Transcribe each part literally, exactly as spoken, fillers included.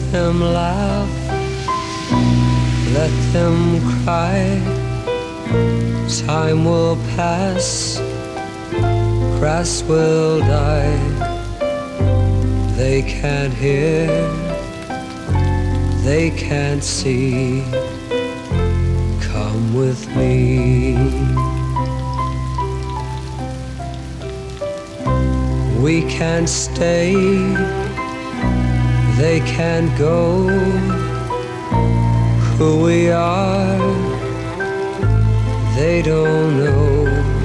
them laugh, let them cry. Time will pass, grass will die. They can't hear, they can't see. Come with me. We can't stay, they can't go. Who we are, they don't know.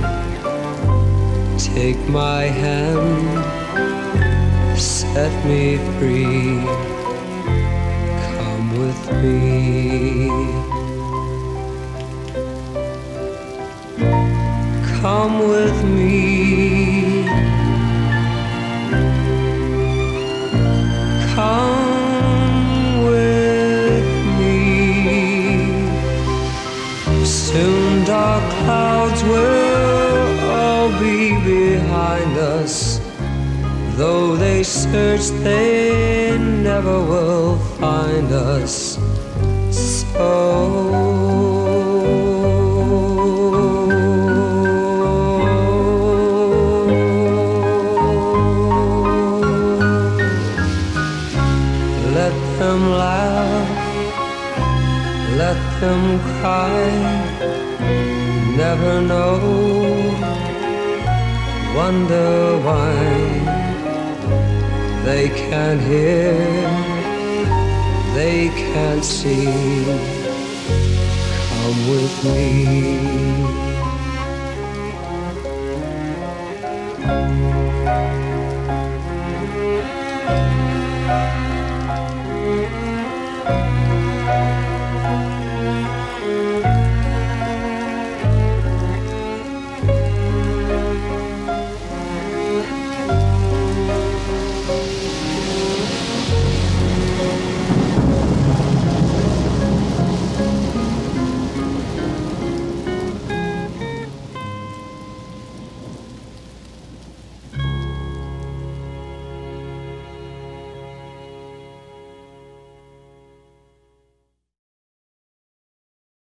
Take my hand, set me free. Come with me. Come with me. Come with me. Soon dark clouds will all be behind us. Though they search, they never will find us. So let them laugh, let them cry. Never know, wonder why. They can't hear, they can't see. Come with me.